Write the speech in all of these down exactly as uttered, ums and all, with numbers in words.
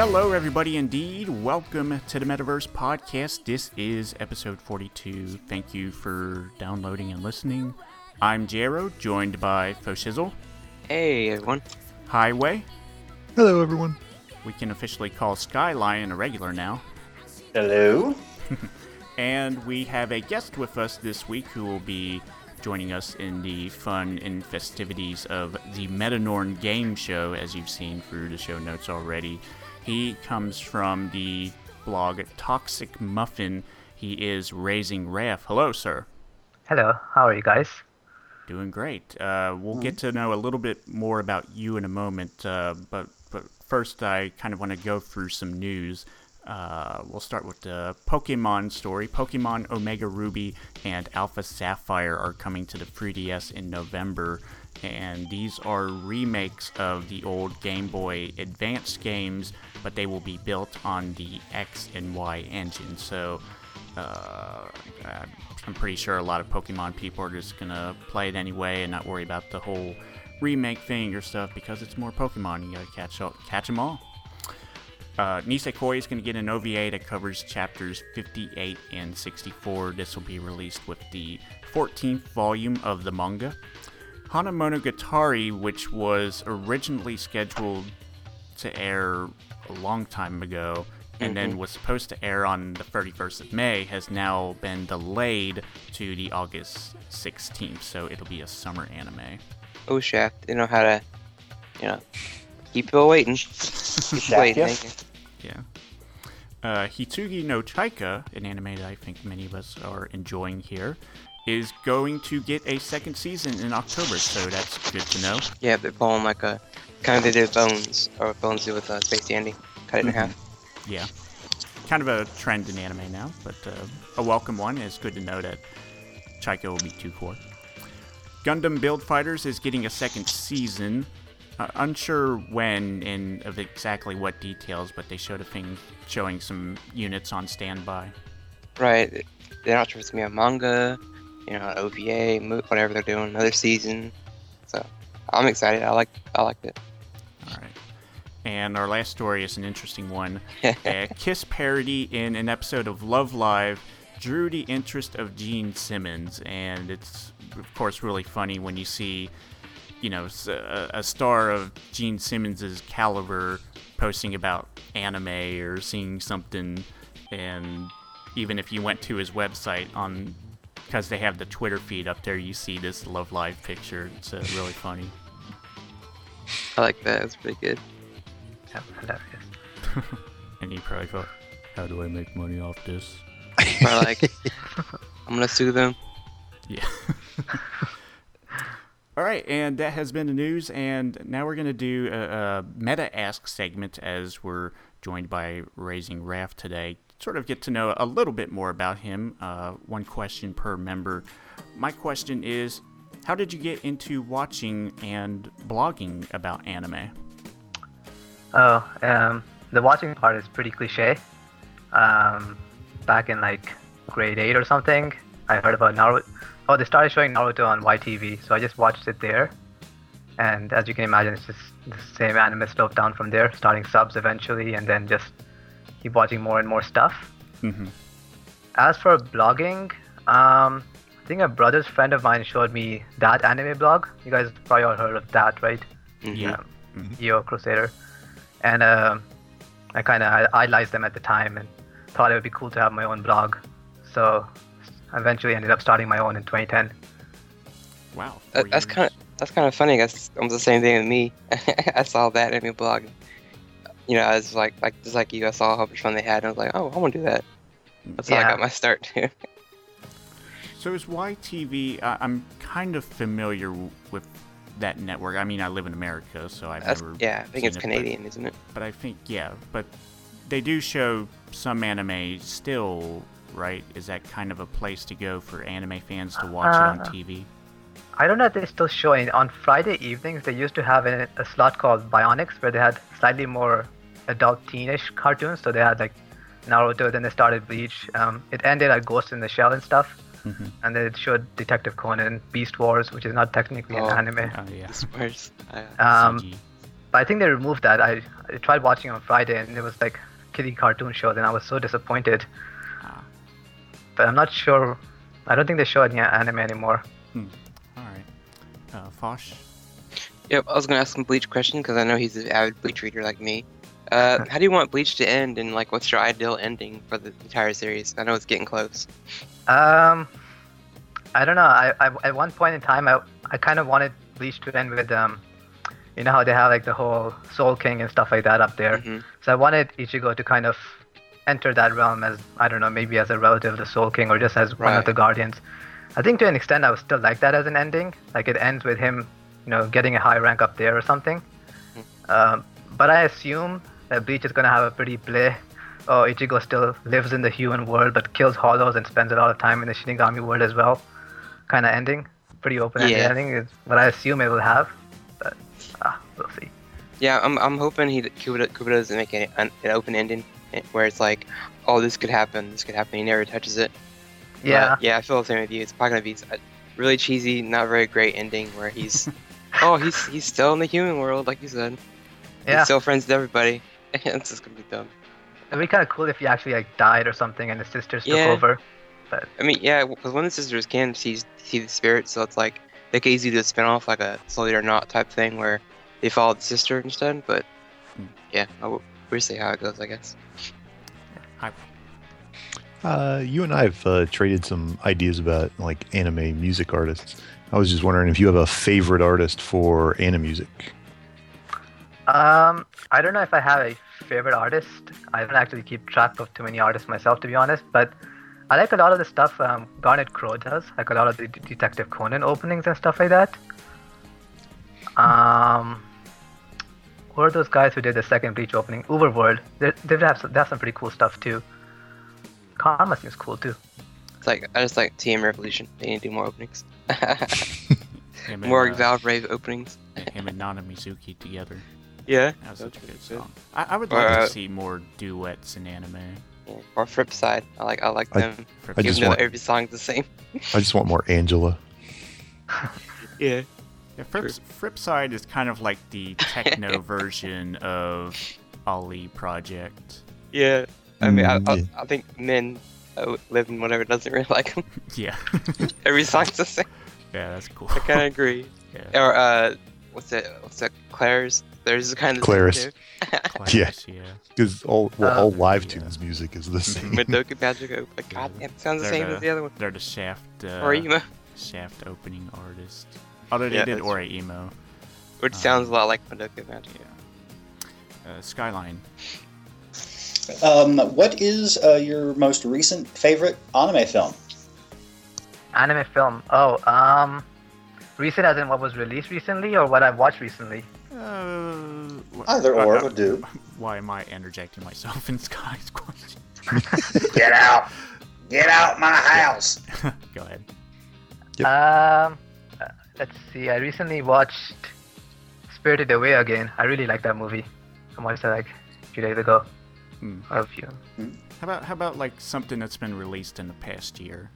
Hello, everybody, indeed. Welcome to the Metaverse Podcast. This is episode forty-two. Thank you for downloading and listening. I'm Jero, joined by Foshizzle. Hey, everyone. Highway. Hello, everyone. We can officially call Skyline a regular now. Hello. And we have a guest with us this week who will be joining us in the fun and festivities of the Metanorn Game Show, as you've seen through the show notes already. He comes from the blog Toxic Muffin. He is Raising Raph. Hello, sir. Hello. How are you guys? Doing great. Uh, we'll get to know a little bit more about you in a moment, uh, but, but first I kind of want to go through some news. Uh, we'll start with the Pokemon story. Pokemon Omega Ruby and Alpha Sapphire are coming to the three D S in November, and these are remakes of the old Game Boy Advance games, but they will be built on the X and Y engine. So uh, I'm pretty sure a lot of Pokemon people are just going to play it anyway and not worry about the whole remake thing or stuff, because it's more Pokemon. You got to catch, all, catch them all. Uh, Nisekoi is going to get an O V A that covers chapters fifty-eight and sixty-four. This will be released with the fourteenth volume of the manga. Hana Monogatari, which was originally scheduled to air a long time ago, and mm-hmm. then was supposed to air on the thirty-first of May, has now been delayed to the August sixteenth, so it'll be a summer anime. Oh, Shaft, they know how to, you know, keep people waiting. Keep waiting, thank you. Yeah. Uh, Hitsugi no Chaika, an anime that I think many of us are enjoying here, is going to get a second season in October, so that's good to know. Yeah, they're pulling like a, kind of they did Bones, or Bones did with uh, Space Dandy, cut it in mm-hmm. half. Yeah. Kind of a trend in anime now, but uh, a welcome one. It's good to know that Chaika will be two core. Gundam Build Fighters is getting a second season. Uh, unsure when and of exactly what details, but they showed a thing showing some units on standby. Right. They're not sure if it's going to be a manga, you know, an O V A, whatever they're doing, another season. So I'm excited. I like I liked it. All right. And our last story is an interesting one. A Kiss parody in an episode of Love Live drew the interest of Gene Simmons, and it's, of course, really funny when you see, you know, a, a star of Gene Simmons' caliber posting about anime or seeing something, and even if you went to his website, on because they have the Twitter feed up there, you see this Love Live picture. It's uh, really funny. I like that. It's pretty good. Yeah, hilarious. And he probably thought, how do I make money off this? Or like, I'm going to sue them. Yeah. All right, and that has been the news, and now we're going to do a, a Meta Ask segment as we're joined by Raising Raph today. Sort of get to know a little bit more about him, uh, one question per member. My question is, how did you get into watching and blogging about anime? Oh, um, the watching part is pretty cliche. Um, back in like grade eight or something, I heard about Naruto. Oh, they started showing Naruto on Y T V, so I just watched it there. And as you can imagine, it's just the same anime sloped down from there, starting subs eventually, and then just keep watching more and more stuff. Mm-hmm. As for blogging, um, I think a brother's friend of mine showed me that anime blog. You guys probably all heard of that, right? Mm-hmm. Yeah. Um, mm-hmm. E O Crusader. And uh, I kind of idolized them at the time and thought it would be cool to have my own blog. So I eventually ended up starting my own in twenty ten. Wow. That, that's kind of that's kind of funny. That's almost the same thing with me. I saw that anime blog. You know, I was like, like just like you, I saw how much fun they had, and I was like, oh, I want to do that. That's yeah. how I got my start too. So is Y T V? Uh, I'm kind of familiar w- with that network. I mean, I live in America, so I've That's, never. Yeah, I think it's it, Canadian, but, isn't it? But I think yeah, but they do show some anime still, right? Is that kind of a place to go for anime fans to watch uh, it on T V? I don't know if they're still showing. On Friday evenings, they used to have a, a slot called Bionics, where they had slightly more adult teenish cartoons. So they had like Naruto, then they started Bleach. Um, it ended at Ghost in the Shell and stuff. Mm-hmm. And then it showed Detective Conan, Beast Wars, which is not technically oh, an anime. Oh, yeah. Beast Wars. Um, but I think they removed that. I, I tried watching on Friday, and it was like kiddie cartoon show, and I was so disappointed. Ah. But I'm not sure. I don't think they show any anime anymore. Hmm. All right. Uh, Fosh? Yep, I was gonna ask him Bleach a question because I know he's an avid Bleach reader like me. Uh, how do you want Bleach to end, and like, what's your ideal ending for the entire series? I know it's getting close. Um, I don't know. I, I at one point in time, I I kind of wanted Bleach to end with um, you know how they have like the whole Soul King and stuff like that up there. Mm-hmm. So I wanted Ichigo to kind of enter that realm as, I don't know, maybe as a relative of the Soul King or just as one Right. of the Guardians. I think to an extent I would still like that as an ending. Like it ends with him, you know, getting a high rank up there or something. Mm-hmm. Um, but I assume that Bleach is gonna have a pretty bleh. Oh, Ichigo still lives in the human world but kills Hollows and spends a lot of time in the Shinigami world as well. Kind of ending. Pretty open-ended Yeah. ending is what I assume it will have. But ah, we'll see. Yeah, I'm I'm hoping he Kubota, Kubota doesn't make an, an open ending where it's like, oh, this could happen, this could happen. He never touches it. Yeah. But, yeah, I feel the same with you. It's probably gonna be a really cheesy, not very great ending where he's, oh, he's he's still in the human world, like you said. Yeah. He's still friends with everybody. It's just gonna be dumb. It'd be kind of cool if he actually like died or something and his sisters took Yeah. over. But I mean, yeah, because one of the sisters can see see the spirit, so it's like they could easily do a spin-off, like a Slowly or Not type thing, where they follow the sister instead. But Hmm. yeah, I'll, we'll see how it goes, I guess. Hi. Uh, you and I have uh, traded some ideas about like anime music artists. I was just wondering if you have a favorite artist for anime music. um, I don't know if I have a favorite artist. I don't actually keep track of too many artists myself, to be honest. But I like a lot of the stuff um, Garnet Crow does, like a lot of the D- Detective Conan openings and stuff like that. Um, who are those guys who did the second Bleach opening? Uberworld. They they have some, they have some pretty cool stuff too. Karma seems cool too. It's like I just like T M Revolution. They need to do more openings. Him and, more uh, Valve Rave openings. him and Nana Mizuki together. Yeah. That was such a good That's good. song. I, I would Or, like uh, to see more duets in anime. Or Flip Side. I like I like I- them. For I Even just though want- every song's the same. I just want more Angela. Yeah. Yeah, Frip, Fripside is kind of like the techno version of Ali Project. Yeah. I mean, I, Mm, I, yeah. I think men uh, live in whatever doesn't really like them. Yeah. Every song's the same. Yeah, that's cool. I kind of agree. Yeah. Or uh, what's that? What's that? Claire's. There's kind of Claire's. Class, Yeah. yeah. Because all well, Uh, all live yeah. tunes music is the same. Madoka Magica. Like, God damn, it sounds the They're same as the other one. They're the Shaft, uh, Or emo, Shaft opening artist. Although they Yeah, did that's Ora Emo. which um, sounds a lot like Madoka Magica. Yeah. Uh, Skyline. Um, what is uh, your most recent favorite anime film? Anime film. Oh, um, recent as in what was released recently or what I've watched recently? Uh, wh- Either uh, or uh, would do. Why am I interjecting myself in Sky's question? Get out! Get out my house! Go ahead. Yep. Um, uh, let's see. I recently watched Spirited Away again. I really like that movie. I watched that like a few days ago. Hmm. Or a few. How about how about like something that's been released in the past year?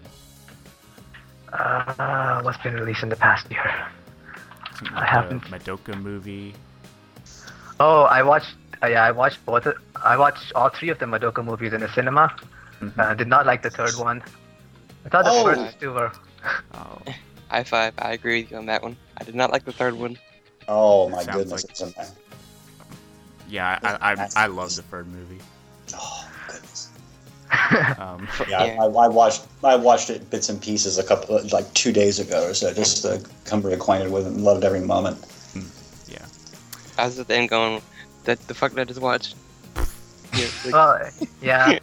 Uh, what's been released in the past year? Something I like haven't. a Madoka movie. Oh, I watched. Uh, yeah, I watched both. Of, I watched all three of the Madoka movies in the cinema. Mhm. Uh, did not like the third one. I thought the Oh. first two were. Oh, High five. I agree with you on that one. I did not like the third one. Oh my Sounds goodness, like- it's a man. yeah, I I, I love the third movie. Oh goodness. Um, Yeah, Yeah. I, I watched I watched it bits and pieces a couple like two days ago or so, just to come reacquainted with it and loved every moment. yeah. I was at the end going, "That the fuck did I just watch?" Yeah, like- Well, yeah.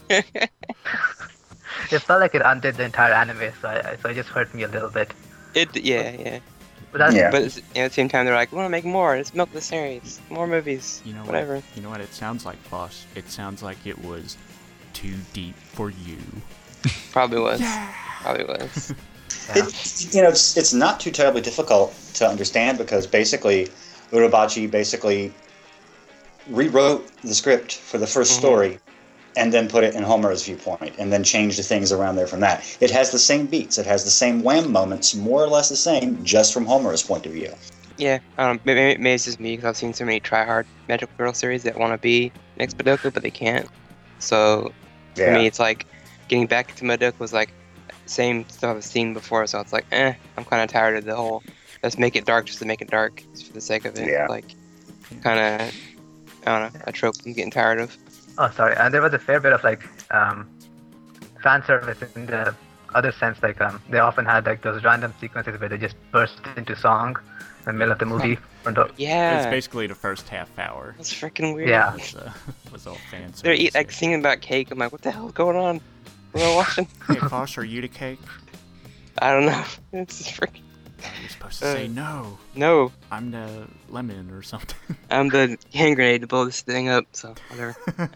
It felt like it undid the entire anime, so I, so it just hurt me a little bit. it. Yeah, yeah. But that's, Yeah. But it's, you know, at the same time, they're like, "We want to make more. Let's milk the series. More movies. You know Whatever." what? You know what it sounds like, Boss? It sounds like it was too deep for you. Probably was. Probably was. yeah. It, you know, it's it's not too terribly difficult to understand because basically, Urabachi basically rewrote the script for the 1st Mhm. story, and then put it in Homer's viewpoint, and then changed the things around there from that. It has the same beats, it has the same wham moments, more or less the same, just from Homer's point of view. Yeah, I don't know. Maybe, maybe it's just me because I've seen so many try-hard Magical Girl series that want to be next Madoka, but they can't. So for Yeah. me, it's like getting back to Madoka was like same stuff I've seen before. So it's like, eh, I'm kind of tired of the whole let's make it dark just to make it dark, just for the sake of it. Yeah. Like, kind of, I don't know, a trope I'm getting tired of. Oh, sorry. And there was a fair bit of like um, fan service in the other sense. Like um, they often had like those random sequences where they just burst into song in the middle of the movie. Or the- Yeah, It's basically the first half hour. that's freaking weird. Yeah. Was, uh, was all fancy. They're eat, like singing about cake. I'm like, what the hell is going on? What am I watching? Hey, Fosh, are you the cake? I don't know. It's just freaking You're supposed to say Uh, no. no. I'm the lemon or something. I'm the hand grenade to blow this thing up. So whatever.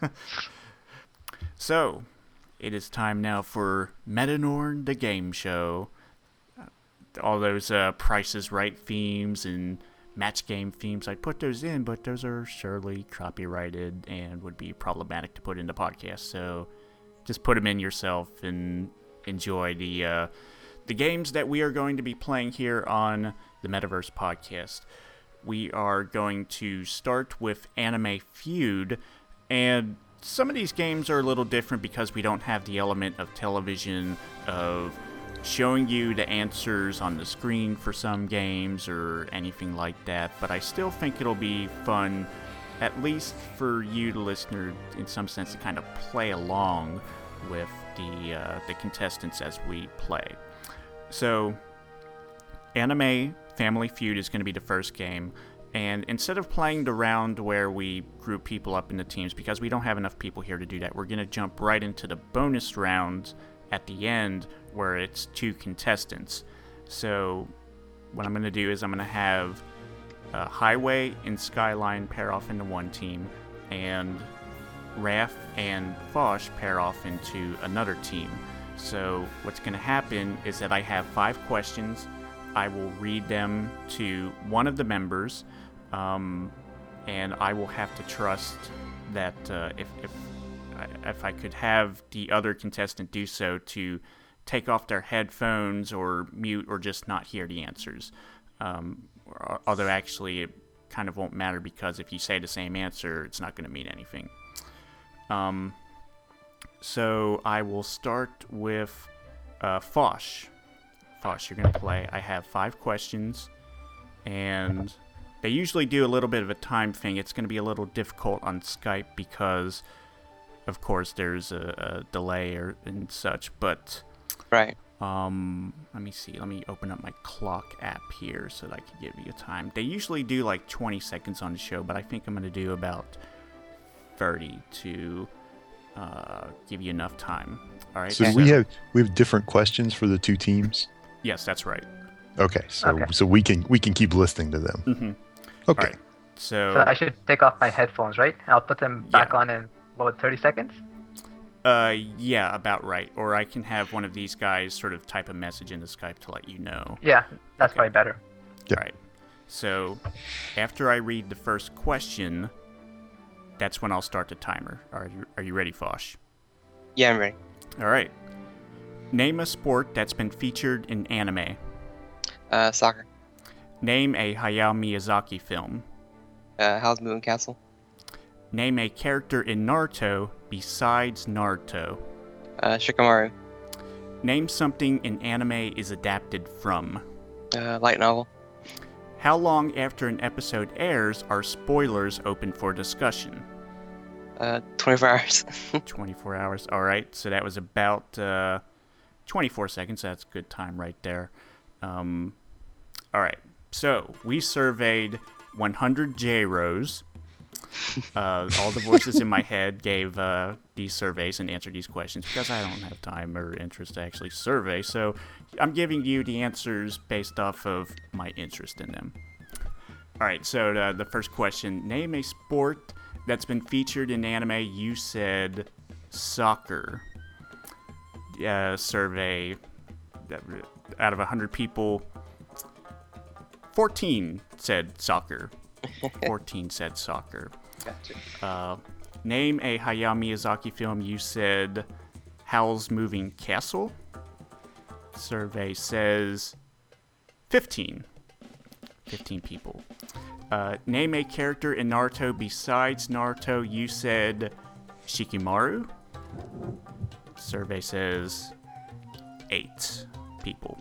So, it is time now for Metanorn the Game Show. All those uh, Price is Right themes and match game themes, I put those in, but those are surely copyrighted and would be problematic to put in the podcast. So, just put them in yourself and enjoy the uh, the games that we are going to be playing here on the Metaverse podcast. We are going to start with Anime Feud, and some of these games are a little different because we don't have the element of television, of showing you the answers on the screen for some games or anything like that, but I still think it'll be fun, at least for you, the listener, in some sense, to kind of play along with the uh, the contestants as we play. So, Anime Family Feud is going to be the first game, and instead of playing the round where we group people up into teams, because we don't have enough people here to do that, we're going to jump right into the bonus round at the end where it's two contestants. So, what I'm going to do is I'm going to have uh, Highway and Skyline pair off into one team, and Raph and Fosh pair off into another team. So what's going to happen is that I have five questions. I will read them to one of the members, um, and I will have to trust that uh, if, if if I could have the other contestant do so, to take off their headphones or mute or just not hear the answers. Um, although actually it kind of won't matter, because if you say the same answer, it's not going to mean anything. Um, so I will start with uh, Fosh. Fosh, you're going to play. I have five questions, and they usually do a little bit of a time thing. It's going to be a little difficult on Skype because, of course, there's a, a delay or and such. But Right. um, let me see. Let me open up my clock app here so that I can give you a time. They usually do like twenty seconds on the show, but I think I'm going to do about thirty to uh, give you enough time. All right. So Okay. we have we have different questions for the two teams. Yes, that's right. Okay, so Okay. so we can we can keep listening to them. Mm-hmm. Okay. All right. So, So I should take off my headphones, right? I'll put them back Yeah. on in about thirty seconds. uh, yeah, about right. Or I can have one of these guys sort of type a message into Skype to let you know. Yeah, that's Okay. probably better. Yeah. All right. So, after I read the first question, that's when I'll start the timer. Are you, are you ready, Fosh? Yeah, I'm ready. All right. Name a sport that's been featured in anime. Uh, soccer. Name a Hayao Miyazaki film. Uh, Howl's Moving Castle. Name a character in Naruto besides Naruto. Uh, Shikamaru. Name something in anime is adapted from. Uh, light novel. How long after an episode airs are spoilers open for discussion? Uh, twenty-four hours. twenty-four hours. All right. So that was about uh, twenty-four seconds. That's a good time right there. Um, all right. So we surveyed one hundred J-Ros. Uh, all the voices in my head gave uh, these surveys and answered these questions because I don't have time or interest to actually survey. So I'm giving you the answers based off of my interest in them. All right, so the, the first question. Name a sport that's been featured in anime. You said soccer. Uh, survey that out of one hundred people, fourteen said soccer. fourteen said soccer. Gotcha. Uh, name a Hayao Miyazaki film. You said Howl's Moving Castle. Survey says fifteen. fifteen people. Uh, name a character in Naruto besides Naruto. You said Shikamaru. Survey says eight people.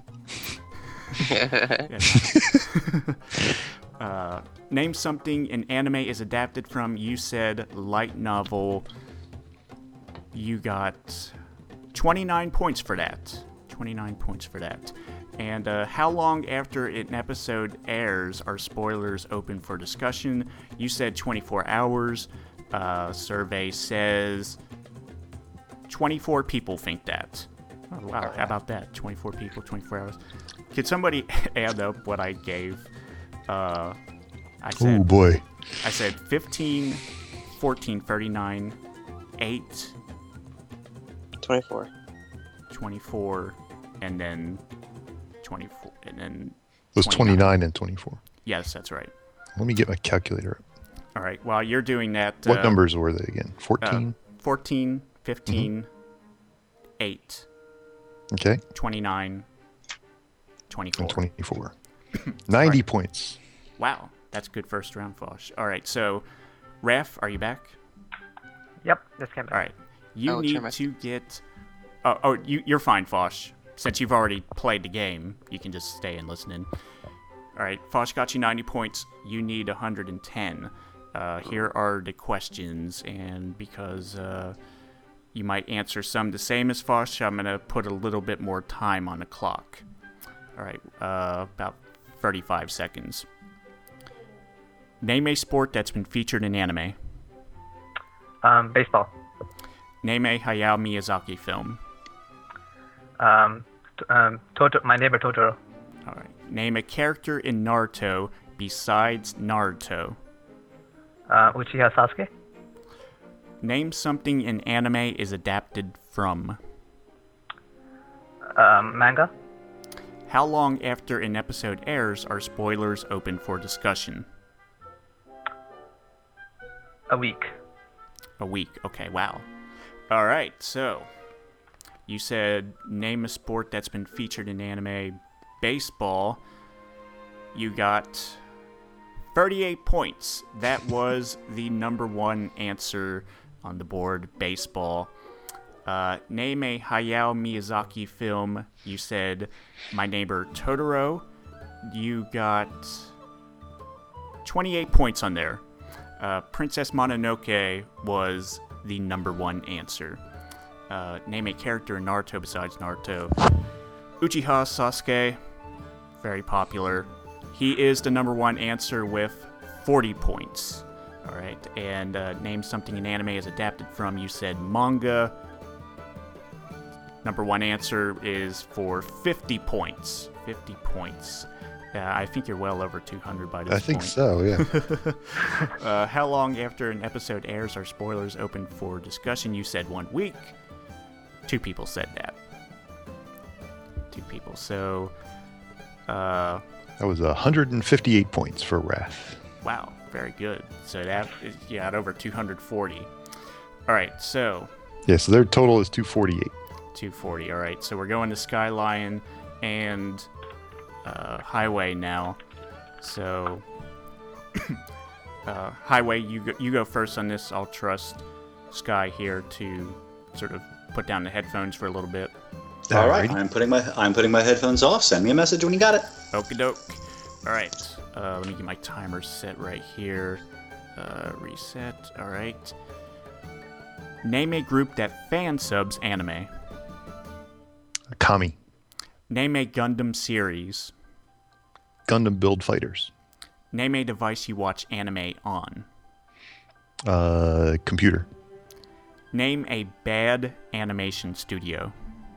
uh, name something an anime is adapted from. You said light novel. You got twenty-nine points for that. twenty-nine points for that. And uh, how long after an episode airs are spoilers open for discussion? You said twenty-four hours. Uh, survey says twenty-four people think that. Oh, wow, how about that? twenty-four people, twenty-four hours. Could somebody add up what I gave? Uh, I said, oh, boy. I said fifteen, fourteen, thirty-nine, eight, twenty-four. twenty-four, and then twenty-four, and then It was twenty-nine and twenty-four. Yes, that's right. Let me get my calculator up. All right, while you're doing that... What uh, numbers were they again? fourteen? Uh, fourteen, fifteen, mm-hmm. eight, Okay. twenty-nine, twenty-four. And twenty-four. ninety right. points. Wow, that's good first round, Fosh. All right, so, Raf, are you back? Yep, just came back. All right, you Oh, need sure, to get... Oh, oh you, you're fine, Fosh. Since you've already played the game, you can just stay and listen in. All right, Fosh got you ninety points. You need one hundred ten. Uh, here are the questions, and because uh, you might answer some the same as Fosh, I'm going to put a little bit more time on the clock. All right, uh, about thirty-five seconds. Name a sport that's been featured in anime. Um, baseball. Name a Hayao Miyazaki film. Um, t- um, Totoro, My Neighbor Totoro. All right. Name a character in Naruto besides Naruto. Uh, Uchiha Sasuke. Name something an anime is adapted from. Um, manga. How long after an episode airs are spoilers open for discussion? A week. A week. Okay, wow. All right, so you said name a sport that's been featured in anime. Baseball. You got thirty-eight points. That was the number one answer on the board, baseball. Uh, name a Hayao Miyazaki film. You said My Neighbor Totoro. You got twenty-eight points on there. Uh, Princess Mononoke was the number one answer. Uh, name a character in Naruto besides Naruto. Uchiha Sasuke, very popular. He is the number one answer with forty points. All right, and uh, name something an anime is adapted from. You said manga. Number one answer is for fifty points. fifty points. Uh, I think you're well over two hundred by this I think point. so, yeah. uh, how long after an episode airs are spoilers open for discussion? You said one week. Two people said that. Two people. So, uh, That was one hundred fifty-eight points for Wrath. wow, very good. So that is, yeah, at over two hundred forty. All right, so Yeah, so their total is two forty-eight. two forty. All right, so we're going to Skyline and uh, Highway now. So, uh, Highway, you go, you go first on this. I'll trust Sky here to sort of put down the headphones for a little bit. All right, Alrighty. I'm putting my I'm putting my headphones off. Send me a message when you got it. Okie doke. All right, uh, let me get my timer set right here. Uh, reset. All right. Name a group that fan subs anime. Kami. Name a Gundam series. Gundam Build Fighters. Name a device you watch anime on. Uh, computer. Name a bad animation studio.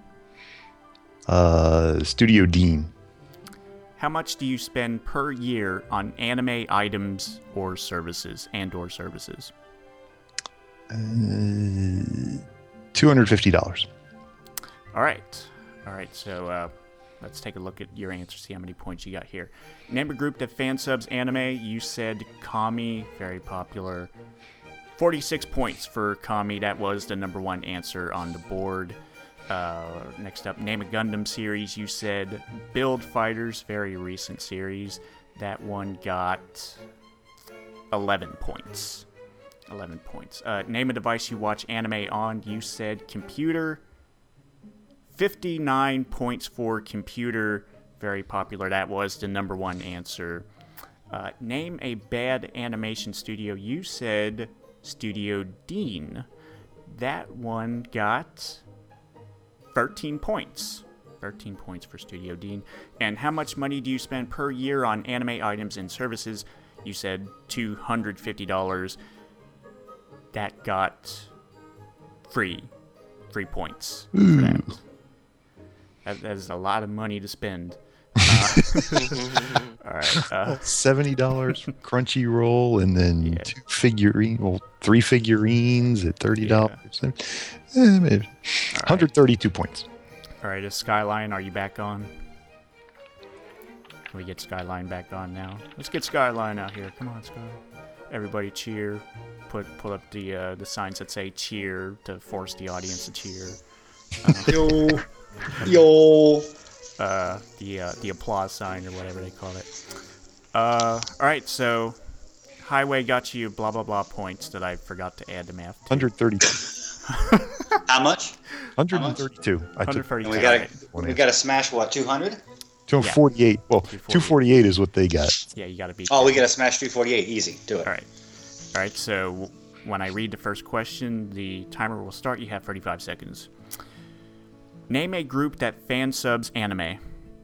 Uh, Studio Dean. How much do you spend per year on anime items or services and or services? Uh, two hundred fifty dollars. All right. All right, so uh, let's take a look at your answer, see how many points you got here. Name a group that fan subs anime. You said Kami, very popular. forty-six points for Kami. That was the number one answer on the board. Uh, next up, name a Gundam series. You said Build Fighters, very recent series. That one got eleven points. eleven points. Uh, name a device you watch anime on. You said computer. fifty-nine points for computer. Very popular. That was the number one answer. Uh, name a bad animation studio. You said Studio Dean. That one got thirteen points. thirteen points for Studio Dean. And how much money do you spend per year on anime items and services? You said two hundred fifty dollars. That got free. Free points for that. that. That is a lot of money to spend. Uh, all right. Uh, Seventy dollars for Crunchyroll, and then Yeah. two figurine, well, three figurines at thirty dollars. Eh, maybe. one hundred thirty-two points. all right. Is Skyline, are you back on? Can we get Skyline back on now? Let's get Skyline out here. Come on, Skyline. Everybody cheer. Put put up the uh, the signs that say cheer to force the audience to cheer. Yo, yo. Uh, the uh, the applause sign or whatever they call it. Uh, all right. So Highway got you blah blah blah points that I forgot to add to math. one hundred thirty-two. How much? one hundred thirty-two. I took one hundred thirty. And we got Right. to One we answer. got to smash what? two hundred? two forty-eight. Well, two forty-eight is what they got. Yeah, you got to beat. Oh, that. we got to smash two forty-eight. Easy. Do it. All right. All right. So when I read the first question, the timer will start. You have thirty-five seconds. Name a group that fan subs anime.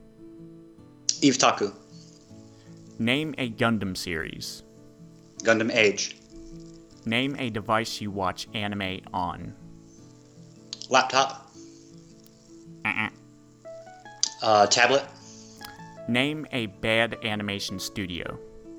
Eve Taku. Name a Gundam series. Gundam Age. Name a device you watch anime on. Laptop. Uh-uh. Uh, tablet. Name a bad animation studio.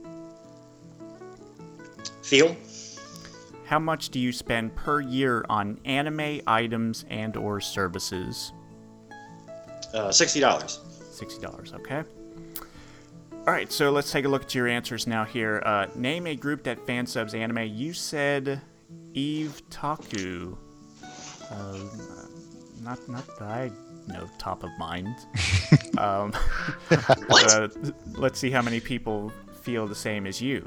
Feel. How much do you spend per year on anime items and or services? Uh, sixty dollars. sixty dollars, okay. All right, so let's take a look at your answers now here. Uh, name a group that fan subs anime. You said Eve Taku. Uh, not, not that I know top of mind. um, uh, let's see how many people feel the same as you.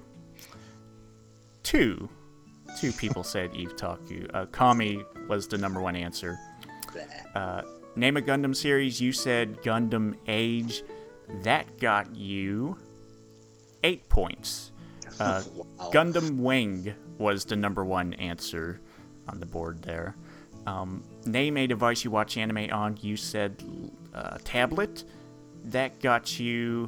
Two. Two people said Eve Taku. Uh, Kami was the number one answer. Uh, name a Gundam series. You said Gundam Age. That got you eight points. Uh, Wow. Gundam Wing was the number one answer on the board there. Um, name a device you watch anime on. You said uh, tablet. That got you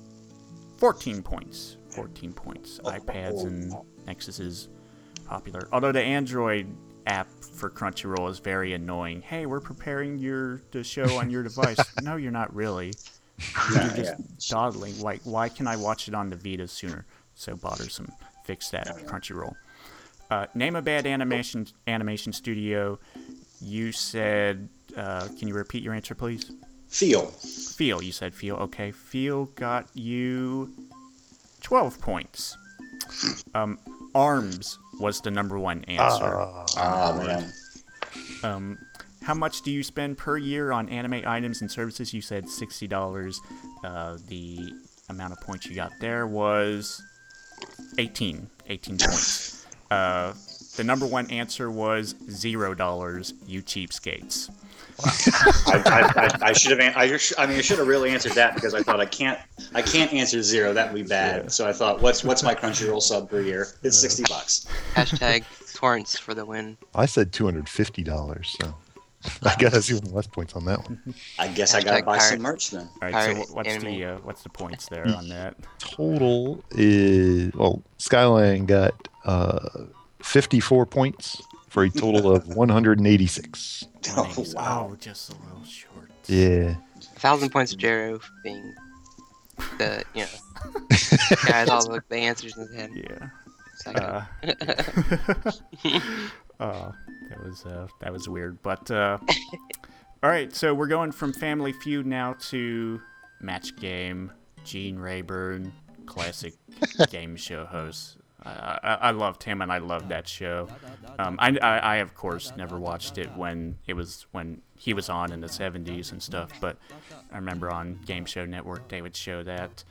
fourteen points. fourteen points. iPads and Nexuses popular. Although the Android app for Crunchyroll is very annoying. Hey, we're preparing your the show on your device. No, you're not really. You're Yeah, just yeah. dawdling. Like, why can I watch it on the Vita sooner? So bothersome. Fix that, Crunchyroll. Uh, name a bad animation animation studio. You said. Uh, can you repeat your answer, please? Feel. Feel. You said Feel. Okay. Feel got you twelve points. Um, Arms was the number one answer. Ah, man. Um, how much do you spend per year on anime items and services? You said sixty dollars. Uh, the amount of points you got there was eighteen. eighteen points. Uh, the number one answer was zero dollars. You cheapskates. I, I, I, I should have. An- I, sh- I mean, I should have really answered that because I thought I can't. I can't answer zero. That would be bad. Yeah. So I thought, what's what's my Crunchyroll sub per year? It's sixty bucks. Hashtag torrents for the win. I said two hundred fifty dollars, so I got us even less points on that one. I guess I gotta Hashtag buy pirate. some merch then. All right. Pirate So what's anime. the uh, what's the points there on that? Total is, well, Skyline got uh, fifty-four points for a total of one hundred eighty-six. Oh, wow. Oh, just a little short. Yeah. A thousand points to Jero for being the, you know, guy has all the, the answers in his head. Yeah. Second. Uh, uh, that was uh, that was weird, but uh, all right. So we're going from Family Feud now to Match Game. Gene Rayburn, classic game show host. Uh, I, I loved him, and I loved that show. Um, I, I, I of course never watched it when it was when he was on in the seventies and stuff, but I remember on Game Show Network they would show that.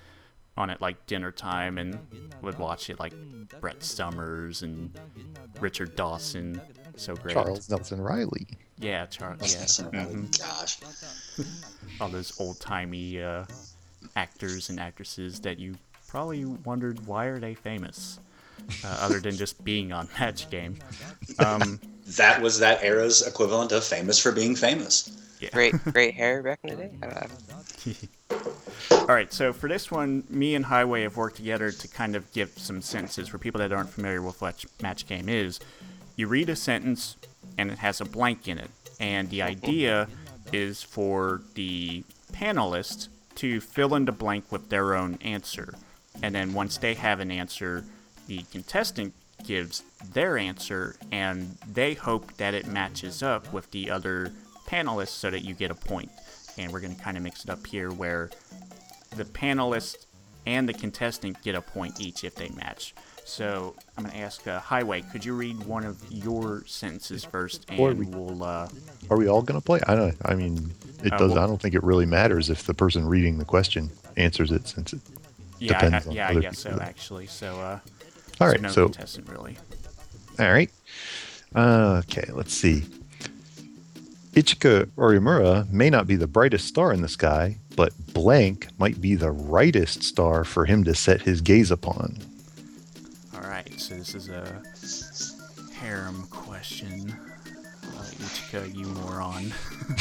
on at like dinner time and would watch it like Brett Summers and Richard Dawson. So great. Charles Nelson Riley. Yeah, Charles. Yeah. Mm-hmm. Gosh. All those old-timey uh, actors and actresses that you probably wondered why are they famous, uh, other than just being on Match Game. Um, That was that era's equivalent of famous for being famous. yeah. Great, great hair back in the day. I don't know. All right, so for this one, me and Highway have worked together to kind of give some sentences for people that aren't familiar with what Match Game is. You read a sentence, and it has a blank in it. And the idea is for the panelists to fill in the blank with their own answer. And then once they have an answer, the contestant gives their answer, and they hope that it matches up with the other panelists so that you get a point. And we're going to kind of mix it up here where the panelist and the contestant get a point each if they match. So I'm going to ask uh, Highway, could you read one of your sentences first, and Or we- we'll... Uh, Are we all going to play? I don't. I mean, it Uh, does. well- I don't think it really matters if the person reading the question answers it, since it. yeah, Depends I, on yeah, I other guess so, people. actually. So, uh, All so right. no So, contestant, really. all right. Uh, okay. Let's see. Ichika Orimura may not be the brightest star in the sky, but blank might be the rightest star for him to set his gaze upon. All right, so this is a harem question. Uh, Ichika, you moron.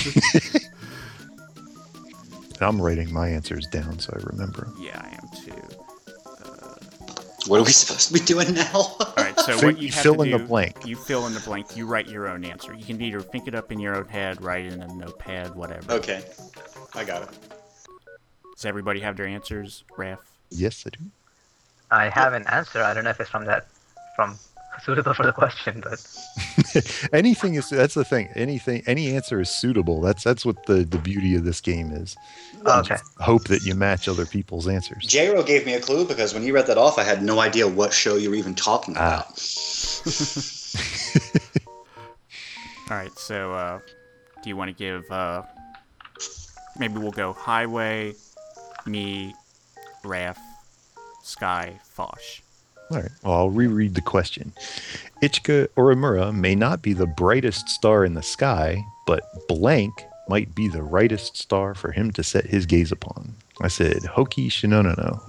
I'm writing my answers down so I remember 'em. Yeah, I am too. What are we supposed to be doing now? All right, so Fill- what you have fill to in do, the blank. You fill in the blank. You write your own answer. You can either think it up in your own head, write it in a notepad, whatever. Okay, I got it. Does everybody have their answers, Raph? Yes, I do. I have an answer. I don't know if it's from that, from suitable for the question, but Anything is. That's the thing. Anything. Any answer is suitable. That's that's what the the beauty of this game is. okay. Hope that you match other people's answers. J-Ro gave me a clue because when he read that off, I had no idea what show you were even talking Ah. about. All right, so uh, do you want to give? Uh, maybe we'll go Highway, me, Raph, Sky, Fosh. All right. Well, I'll reread the question. Ichika Orimura may not be the brightest star in the sky, but blank might be the rightest star for him to set his gaze upon. I said Hoki Shinonono.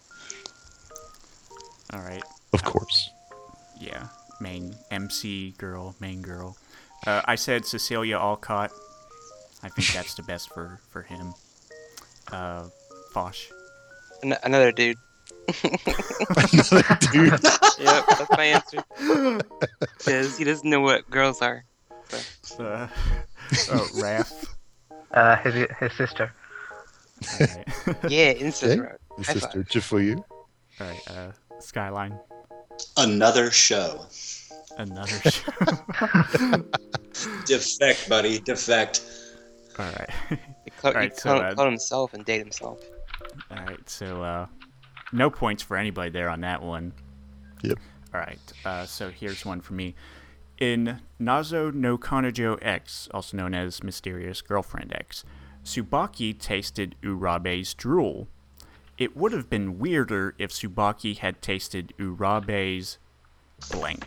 All right. Of course. Yeah, main M C girl, main girl. Uh, I said Cecilia Alcott. I think that's the best for for him. Uh, Fosh. An- another dude. Another dude. Yep, that's my answer. Because he doesn't know what girls are. Uh, oh, Raph. Uh, his his sister. All right. Yeah, instant Okay. road. The High sister five. Chifuyu. All right. Uh, Skyline. Another show. Another show. Defect, buddy. Defect. All right. He, called, Alright, he so, called, uh, called himself and date himself. All right. So, uh, no points for anybody there on that one. Yep. All right. Uh, so here's one for me. In Nazo no Kanojo X, also known as Mysterious Girlfriend X, Tsubaki tasted Urabe's drool. It would have been weirder if Tsubaki had tasted Urabe's blank.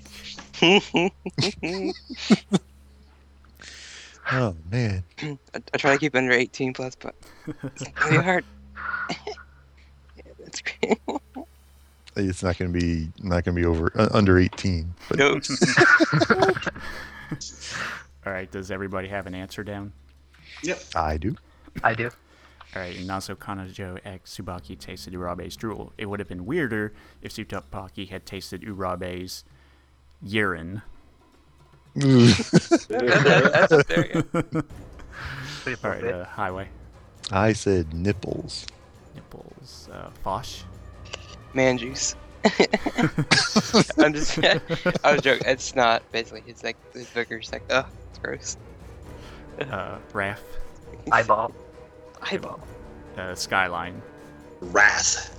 Oh man. I, I try to keep under eighteen plus, but it's really hard. Yeah, that's great. It's not going to be not going to be over uh, under eighteen. But Nope. All right. Does everybody have an answer down? Yep. I do. I do. All right, in Nazo Kanojo X, Tsubaki tasted Urabe's drool. It would have been weirder if Tsubaki had tasted Urabe's urine. that, that, that's there. Yeah. Pretty All right, appropriate. uh, Highway, I said nipples. nipples, uh, Fosh. Man juice. I'm just. I was joking. It's not basically. It's like his boogers. Like, oh, it's gross. Uh, Raph, Eyeball. Eyeball. uh, Skyline. Wrath.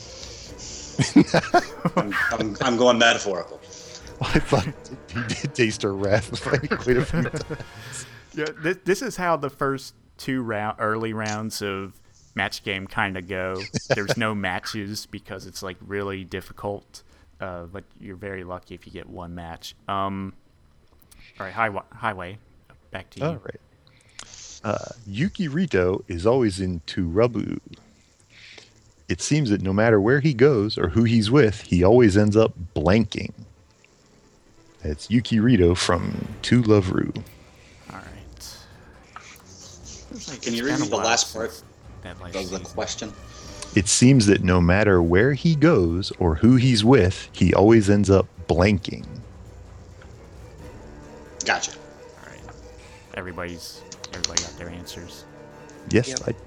I'm, I'm, I'm going metaphorical. I thought he did taste her wrath like quite a few times. Yeah, this, this is how the first two round early rounds of match game kind of go. There's no matches because it's like really difficult, uh, but you're very lucky if you get one match. Um, all right, highway, highway, back to you. All right. Uh, Yuki Rito is always in Turabu. It seems that no matter where he goes or who he's with, he always ends up blanking. That's Yuki Rito from To Love Ru. All right. Like Can you it's read been a the while last part since that life of the season. question? It seems that no matter where he goes or who he's with, he always ends up blanking. Gotcha. All right. Everybody's everybody got their answers. Yes, Yep. I,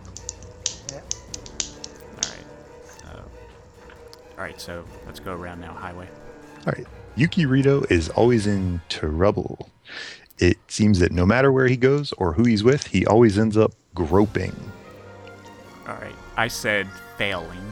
All right. Uh, all right. So let's go around now. Highway. all right. Yuki Rito is always in trouble. It seems that no matter where he goes or who he's with, he always ends up groping. All right. I said failing.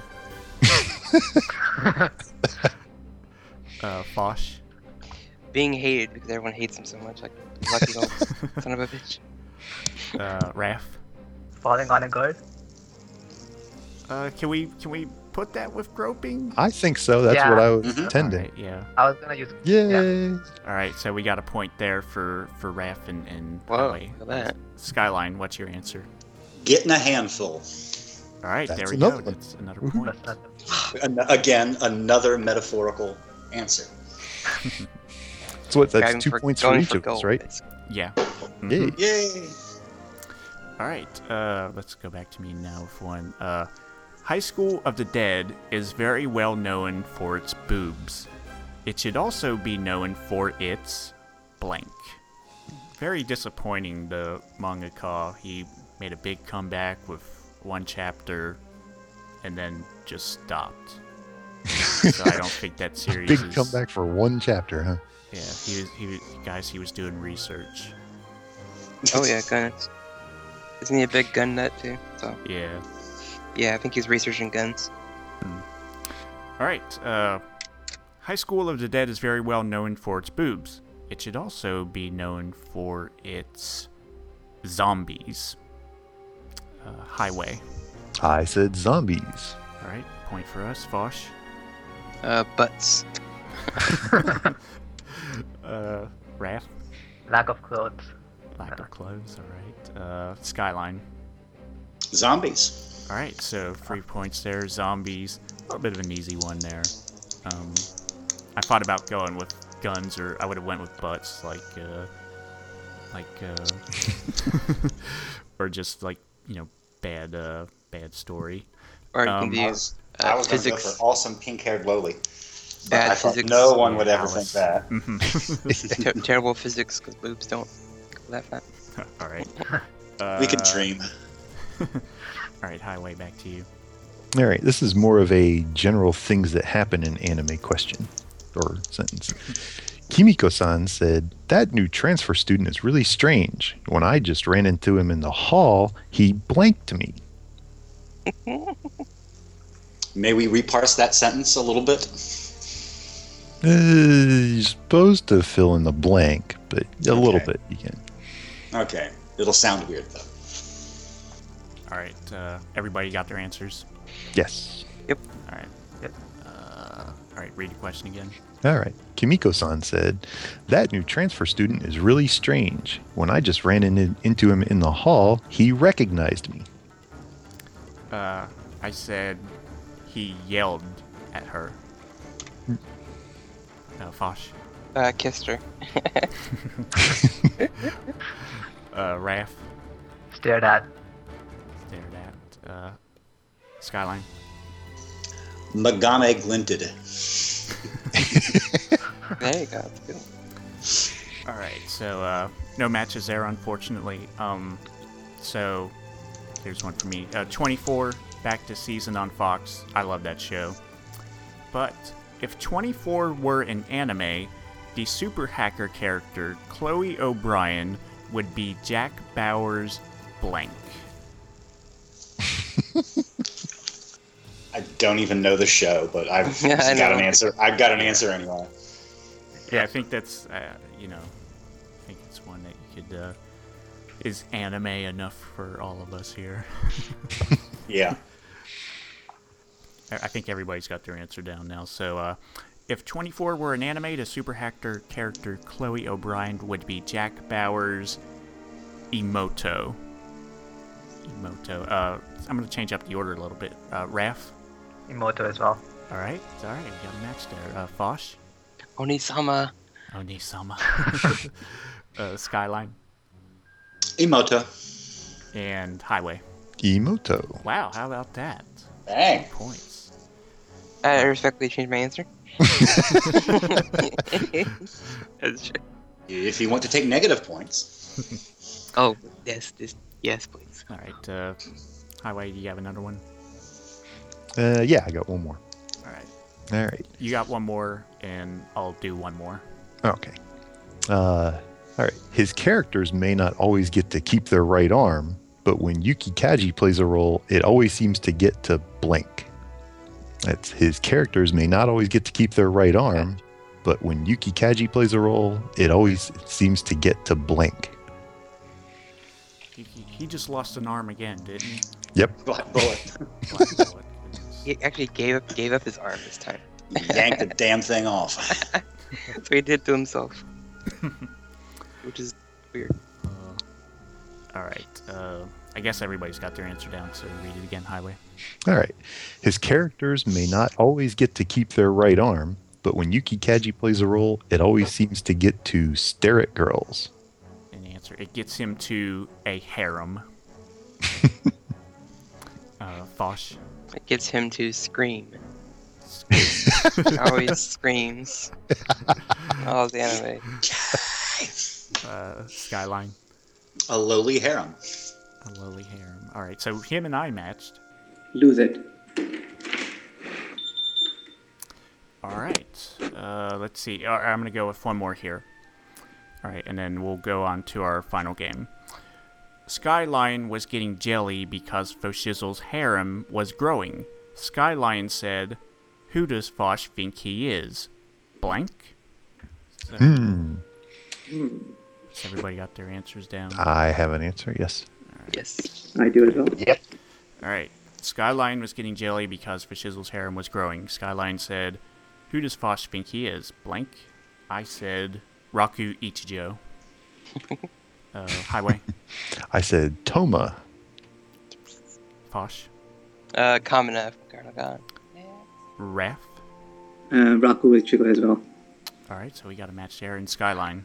uh, Fosh. Being hated because everyone hates him so much. Like, lucky little son of a bitch. Uh, Raph. Falling on a guard. Uh, can we can we put that with groping? I think so. That's Yeah. what I was Mhm. intending. All right, yeah. I was gonna use. Yay! All right. So we got a point there for for Raph and and Whoa, Highway. look at that. Skyline. What's your answer? Getting a handful. All right. That's there we another go. one. That's another Woohoo. point. That's not An- Again, another metaphorical answer. So what? That's Going two for- points for going each for of us, gold, right? basically. Yeah. Yay. Mhm. Yay! All right, uh, let's go back to me now with one. Uh, High School of the Dead is very well known for its boobs. It should also be known for its blank. Very disappointing, the mangaka. He made a big comeback with one chapter and then just stopped. So I don't think that series Big is... comeback for one chapter, huh? Yeah, he was, he was, guys, he was doing research. Oh yeah, guns. Isn't he a big gun nut too? So Yeah. yeah, I think he's researching guns. All right. Uh, High School of the Dead is very well known for its boobs. It should also be known for its zombies. Uh, highway. I said zombies. All right. Point for us, Fosh. Uh, butts. Uh, Raph. lack of clothes. Lack of clothes. All right. Uh, Skyline. Zombies. All right. So three points there. Zombies. A little bit of an easy one there. Um, I thought about going with guns, or I would have went with butts, like, uh, like, uh, or just like you know, bad, uh, bad story. Or it Um, can be I was, uh, I was going to go physics. for awesome pink-haired lowly. But Bad I thought physics. no one would Yeah, ever Alice. think that. Mhm. Ter- terrible physics because boobs don't go that fat. All right. Uh, We can dream. All right, Highway, back to you. All right, this is more of a general things that happen in anime question or sentence. Kimiko-san said, that new transfer student is really strange. When I just ran into him in the hall, he blanked me. May we reparse that sentence a little bit? Uh, you're supposed to fill in the blank, but a little Okay. bit you can. Okay. It'll sound weird, though. All right, uh, everybody got their answers. Yes. All right. Uh, all right, read the question again. All right. Kimiko-san said, that new transfer student is really strange. When I just ran in, into him in the hall, he recognized me. Uh, I said he yelled at her. Uh, Fosh. Uh, kissed her. Uh, Raph. Stared at. Stared at. Uh, Skyline. Magame glinted. There you go. That's good. All right, so uh, no matches there, unfortunately. Um, so here's one for me. Uh, twenty-four, back to season on Fox. I love that show. But if twenty-four were an anime, the super hacker character Chloe O'Brien would be Jack Bauer's blank. I don't even know the show, but I've Yeah, I got know. an answer. I've got an answer anyway. Yeah, I think that's, uh, you know, I think it's one that you could, uh, is anime enough for all of us here. Yeah. I I think everybody's got their answer down now. So, uh, if twenty-four were an anime, the super hacker character Chloe O'Brien would be Jack Bauer's Emoto. Emoto. Uh, I'm going to change up the order a little bit. Uh, Raph? Emoto as well. All right. All right. We got a match there. Uh, Fosh? Onisama. Onisama. uh, Skyline? Emoto. And Highway. Emoto. Wow, how about that? Bang. Points. I respectfully changed my answer. If you want to take negative points. Oh, yes, this, yes, please. All right. Uh, Highway, do you have another one? Uh, yeah, I got one more. All right. All right. You got one more, and I'll do one more. Okay. Uh, all right. His characters may not always get to keep their right arm, but when Yuki Kaji plays a role, it always seems to get to blank. That's his characters may not always get to keep their right arm, but when Yuki Kaji plays a role, it always seems to get to blank. He, he, he just lost an arm again, didn't he? Yep. Black Bullet. Black Bullet, goodness. He actually gave up gave up his arm this time. Yanked the damn thing off. That's what he did to himself. Which is weird. Uh, all right. Uh, I guess everybody's got their answer down, so read it again, Highway. All right. His characters may not always get to keep their right arm, but when Yuki Kaji plays a role, it always seems to get to stare at girls. And the answer, it gets him to a harem. uh, Fosh. It gets him to scream. He always screams. Oh, the anime. Uh, Skyline. A lowly harem. A lowly harem. All right, so him and I matched. Lose it. All right. Uh, let's see. All right, I'm going to go with one more here. All right, and then we'll go on to our final game. Skyline was getting jelly because Foshizzle's harem was growing. Skyline said, "Who does Fosh think he is? Blank?" So, Hmm. so everybody got their answers down. I have an answer, yes. Yes. I do as well. Yep. All right. Skyline was getting jelly because Foshizzle's harem was growing. Skyline said, "Who does Fosh think he is? Blank?" I said, "Raku Ichijo." uh, Highway. I said Toma. Fosh. Uh, Kamina from Garnagan. Raph. Uh, Raku with Chico as well. All right, so we got a match there in Skyline.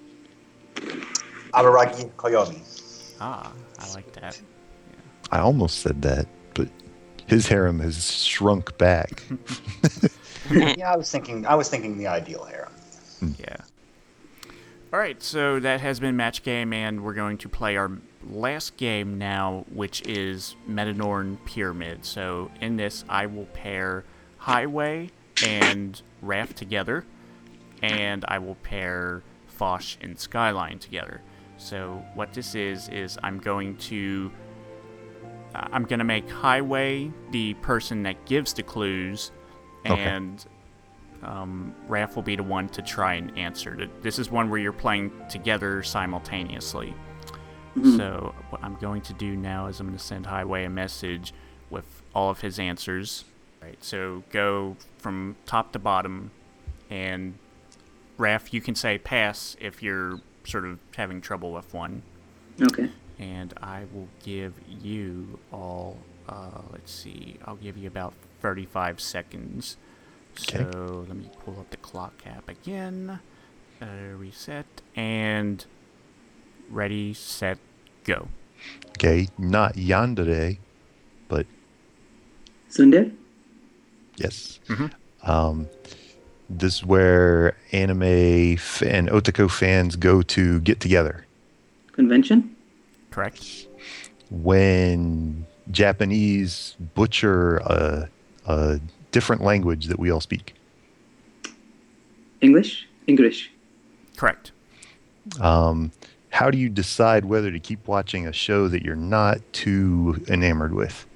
Araragi Koyomi. Ah, I like that. I almost said that, but his harem has shrunk back. Yeah, I was thinking. I was thinking the ideal harem. Yeah. All right, so that has been Match Game, and we're going to play our last game now, which is Metanorn Pyramid. So in this, I will pair Highway and Raph together, and I will pair Fosh and Skyline together. So what this is, is I'm going to... Uh, I'm going to make Highway the person that gives the clues, Okay. and... Um, Raph will be the one to try and answer. This is one where you're playing together simultaneously. Mhm. So what I'm going to do now is I'm going to send Highway a message with all of his answers. Right, so go from top to bottom, and Raph, you can say pass if you're sort of having trouble with one. Okay. And I will give you all, uh, let's see, I'll give you about thirty-five seconds. Okay. So let me pull up the clock cap again, uh, reset, and ready, set, go. Okay, not yandere, but Sunday? yes. Mhm. Um, this is where anime f- and otaku fans go to get together. Convention? Correct? When Japanese butcher a, a different language that we all speak. English? English. Correct. Um, how do you decide whether to keep watching a show that you're not too enamored with?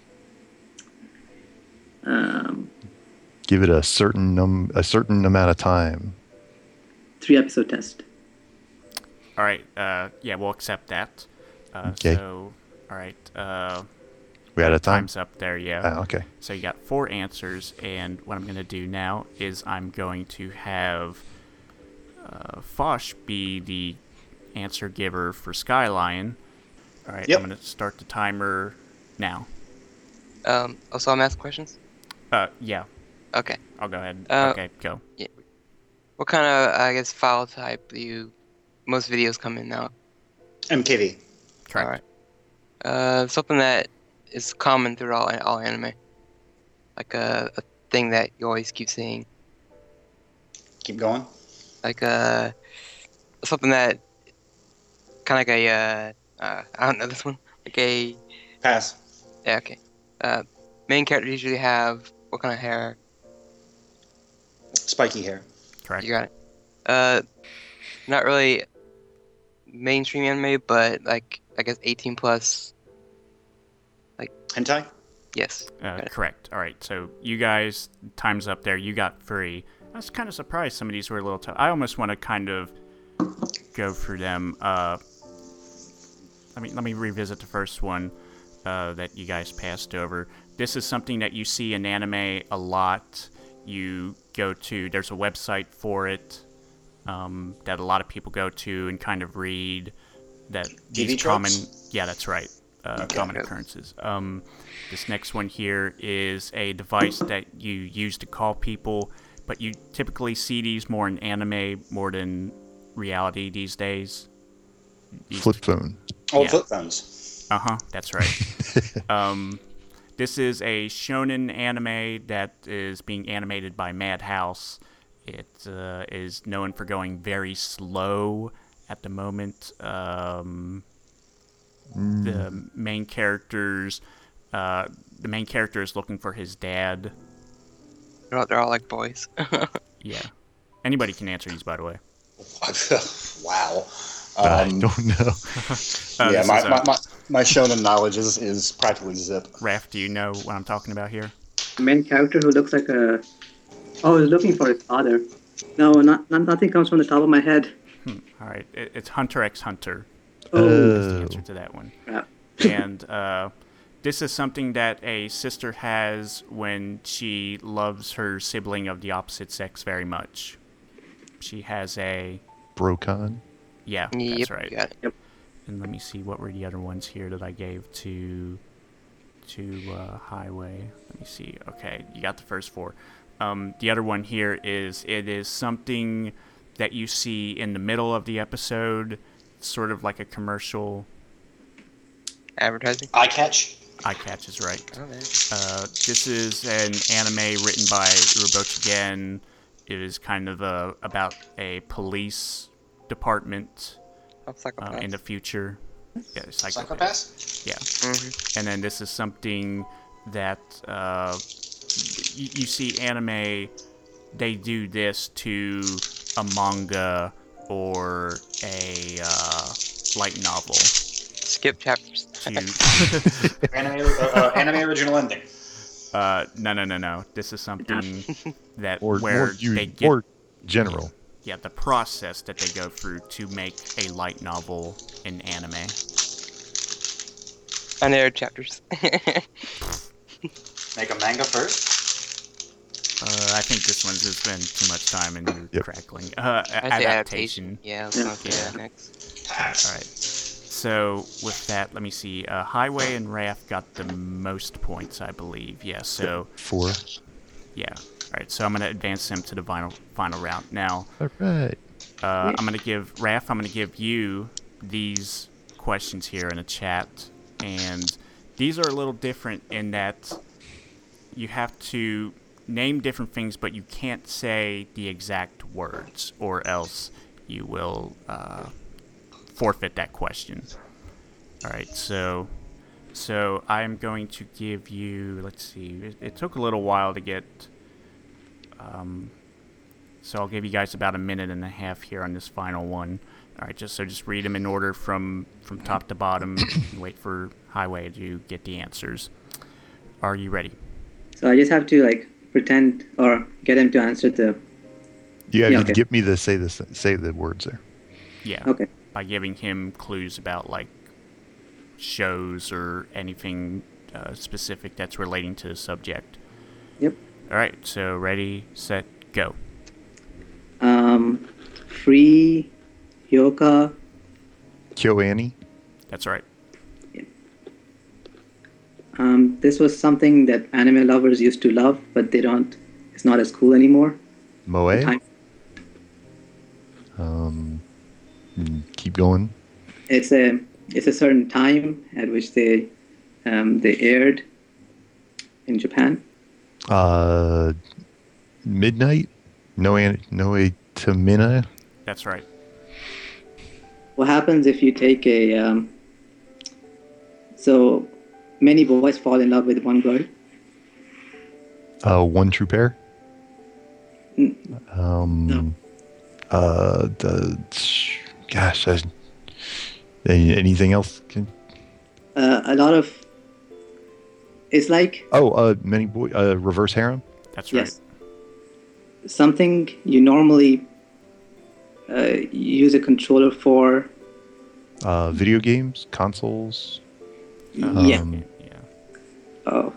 Um, Give it a certain num- a certain amount of time. three episode test. All right, uh, yeah, we'll accept that. Uh, Okay. So, all right, uh, We out uh, of time? time's up there, yeah. Ah, okay. So you got four answers, and what I'm going to do now is I'm going to have uh, Fosh be the answer giver for Skyline. All right, Yep. I'm going to start the timer now. Um. Also, I'm asking questions. Uh, yeah, Okay. I'll go ahead. Uh, okay, go. What kind of, I guess, file type do you most videos come in now? M K V. Correct. Alright. Uh, something that is common through all all anime, like a, a thing that you always keep seeing, Keep going. like uh something that kind of like a uh, uh I don't know this one, like a Pass. yeah okay. Uh, main characters usually have what kind of hair? Spiky hair. Correct. You got it. Uh, not really mainstream anime, but like I guess eighteen plus. Hentai? Yes. Uh, Got it. correct. All right. So you guys, time's up there. You got three. I was kind of surprised some of these were a little tough. I almost want to kind of go through them. Uh, let me let me revisit the first one uh, that you guys passed over. This is something that you see in anime a lot. You go to. There's a website for it um, that a lot of people go to and kind of read that T V these common. tropes? Yeah, that's right. Uh, Okay. common occurrences. Um, this next one here is a device that you use to call people, but you typically see these more in anime more than reality these days. These- Flip phone. Oh, Yeah. flip phones. Uh-huh, that's right. um, this is a shonen anime that is being animated by Madhouse. It uh, is known for going very slow at the moment. Um, the main characters, uh, the main character is looking for his dad. They're all, they're all like boys. Yeah. Anybody can answer these, by the way. Wow. I Um, don't know. Uh, yeah, this my, is, uh, my, my, my shonen knowledge is, is practically zip. Raph, do you know what I'm talking about here? The main character who looks like a. Oh, he's looking for his father. No, not, not nothing comes from the top of my head. Hmm. All right. It, it's Hunter x Hunter. Oh, Is the Oh. answer to that one. crap. And uh, this is something that a sister has when she loves her sibling of the opposite sex very much. She has a Brocon. yeah, Yep, that's right. you got it. And let me see what were the other ones here that I gave to to uh, Highway. Let me see. Okay, you got the first four. Um, the other one here is it is something that you see in the middle of the episode, sort of like a commercial. Advertising. Eye catch. Eye catch is right. Oh, man. Uh, this is an anime written by Urobuchi Gen. It is kind of a, about a police department Oh, um, psychopath. in the future. Yeah, psychopath. Psychopath? Yeah. Mm-hmm. And then this is something that uh, you, you see anime, they do this to a manga or a uh, light novel. Skip chapters. To, Anime, uh, uh, anime original ending. uh, no, no, no, no. This is something that Or where more, you, they get more general. yeah the process that they go through to make a light novel in anime. Unaired chapters. Make a manga first. Uh, I think this one's just been too much time and you're Yep. crackling. Uh, a- I say adaptation. Yeah, let's Yeah. not do Yeah. that next. Pass. All right. So with that, let me see. Uh, Highway and Raph got the most points, I believe. Yeah. So Four. yeah. All right. So I'm gonna advance them to the final final round. Now, All right. uh, I'm gonna give Raph. I'm gonna give you these questions here in a chat, and these are a little different in that you have to name different things, but you can't say the exact words, or else you will uh, forfeit that question. All right, so so I'm going to give you. Let's see. It, it took a little while to get. Um, so I'll give you guys about a minute and a half here on this final one. All right, just so just read them in order from from top to bottom. And wait for Highway to get the answers. Are you ready? So I just have to like pretend or get him to answer the. You have Yeah, to okay. get me to say the say the words there. Yeah. Okay. By giving him clues about like shows or anything uh, specific that's relating to the subject. Yep. All right, so ready, set, go. Um, Free Hyoka. KyoAni. That's right. Um, this was something that anime lovers used to love, but they don't. It's not as cool anymore. Moe. Time- Um, mm, keep going. It's a it's a certain time at which they um, they aired in Japan. Uh, Midnight. Noe Noe Tamina. That's right. What happens if you take a um, so many boys fall in love with one girl? Uh, One True Pair. N- Um, No. uh, the gosh, I, any- anything else? Can, Uh, a lot of it's like oh, uh, many boy, uh, Reverse Harem. That's right. yes, something you normally uh, use a controller for. Uh, video games, consoles. yeah. Um, Yeah. Oh.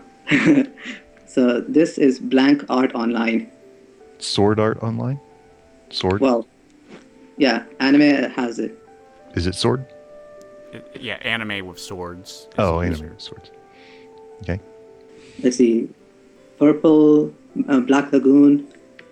So this is Blank Art Online. Sword Art Online. Sword. Well, yeah, anime has it. Is it Sword? It- yeah, anime with swords. is- Oh, is- anime with swords. Okay. Let's see, Purple, uh, Black Lagoon.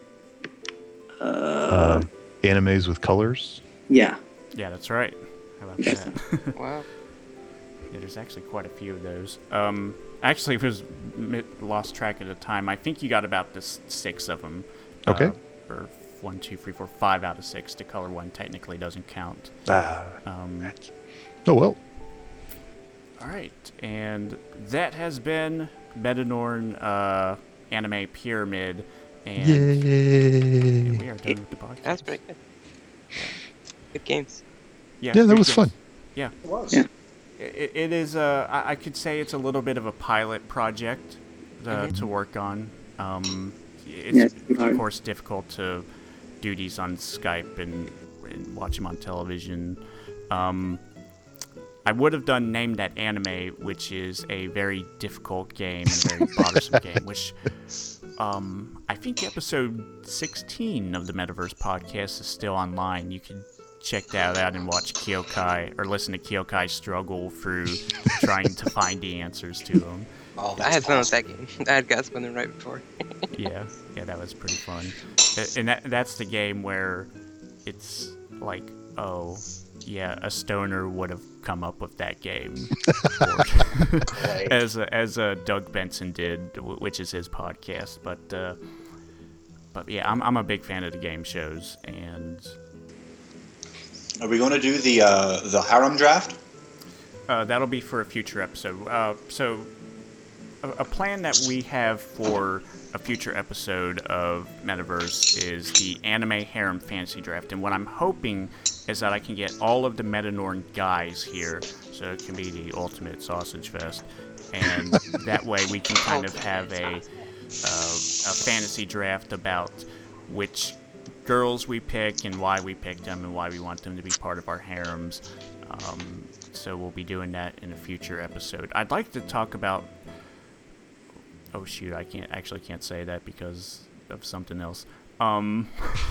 Uh, Uh, animes with colors. yeah, Yeah, that's right. How about Yes. that? Wow. Yeah, there's actually quite a few of those. Um, actually, it was mi- lost track at the time. I think you got about this six of them. Okay. Uh, or one, two, three, four, five out of six. The color one technically doesn't count. Ah. Um, Oh well. all right, and that has been Metanorn uh, Anime Pyramid, and Yay! we are done with the podcast. That's pretty good. Good games. Yeah, that good was games. fun. Yeah. It was. Yeah. It, it is. Uh, I, I could say it's a little bit of a pilot project uh, to work on. Um, it's Yes, it's of hard. course difficult to do these on Skype and, and watch them on television. Um, I would have done Name That Anime, which is a very difficult game and a very bothersome game. Which um, I think episode sixteen of the Metaverse podcast is still online. You can check that out and watch Kyokai or listen to Kyokai struggle through trying to find the answers to them. Oh, I that's had fun with awesome. that game. I had got spinning right before. Yeah, yeah, that was pretty fun. A- And that that's the game where it's like, oh, yeah, a stoner would have come up with that game, Right. as uh, as uh, Doug Benson did, w- which is his podcast. But uh, but yeah, I'm I'm a big fan of the game shows, and Are we going to do the uh, the harem draft? Uh, that'll be for a future episode. Uh, so, a, a plan that we have for a future episode of Metaverse is the Anime Harem Fantasy Draft. And what I'm hoping is that I can get all of the Metanorn guys here, so it can be the ultimate sausage fest. And that way we can kind of have a, uh, a fantasy draft about which girls we pick and why we picked them and why we want them to be part of our harems. Um, so we'll be doing that in a future episode. I'd like to talk about. Oh shoot! I can't actually can't say that because of something else. Um,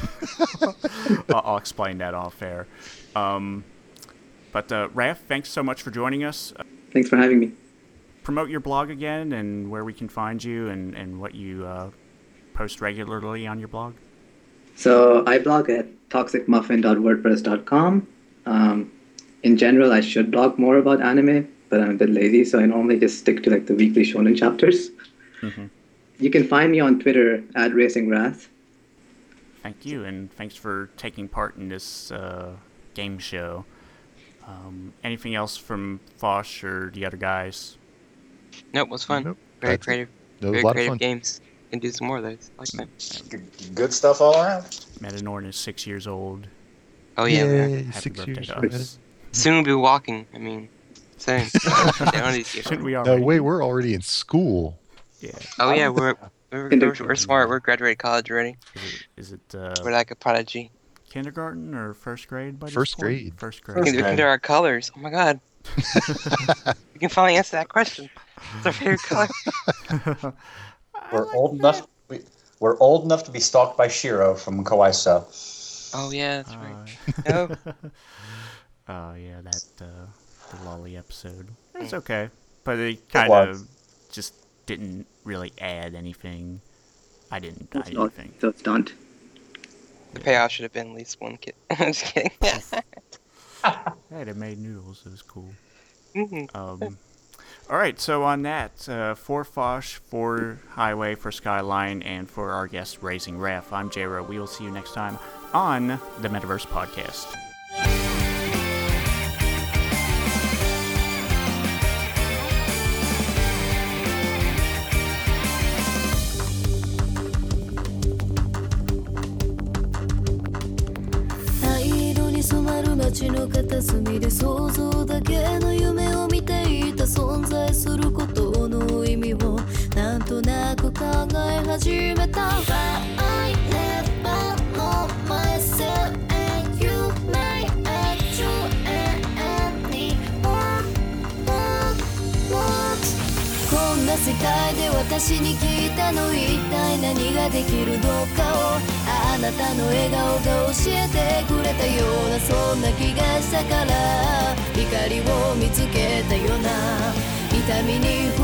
I'll, I'll explain that off air. Um, but uh, Raph, thanks so much for joining us. Uh, thanks for having me. promote your blog again and where we can find you and and what you uh, post regularly on your blog. So I blog at toxic muffin dot wordpress dot com. Um, in general, I should blog more about anime, but I'm a bit lazy, so I normally just stick to like the weekly shonen chapters. Mm-hmm. You can find me on Twitter at Racing Wrath. Thank you, and thanks for taking part in this uh, game show. Um, anything else from Fosh or the other guys? Nope, it was fun. Nope, Very that's it. creative. That was Very a lot of creative fun. games. Can do some more of those. I like that. Good, good stuff all around. Metanorn is six years old. Oh yeah, we are. Yay, Happy six birthday years. to old. us. Soon we'll be walking. I mean, soon. Yeah, one of these years. Shouldn't we No, already? wait, we're already in school. Yeah. Oh yeah, we're we're, we're, we're smart. We're graduated college already. Is it, is it uh, We're like a prodigy. kindergarten or first grade? By this First point? grade. First We grade. can, we can do our colors. Oh my god. We can finally answer that question. It's our favorite color. We're old enough. We, we're old enough to be stalked by Shiro from Kawaii So. Oh yeah, that's Uh, right. No. Oh yeah, that uh, the lolly episode. It's okay, but it It kind was. of just didn't really add anything. I didn't. I So, didn't think. so it's don't. The payoff should have been at least one kid. I'm just kidding. Hey, they made noodles. It was cool. Mhm. Um, all right, so on that, uh, for Fosh, for Highway, for Skyline, and for our guest Raising Ref, I'm J-Ro. We will see you next time on the Metaverse Podcast. 街の片隅で想像だけの夢を見ていた存在することの意味をなんとなく考え始めた I never know myself and you may actually anyone want こんな世界で私に聞いたの一体何ができるのかをあなたの笑顔が教えてくれたようなそんな気がしたから光を見つけたような痛みに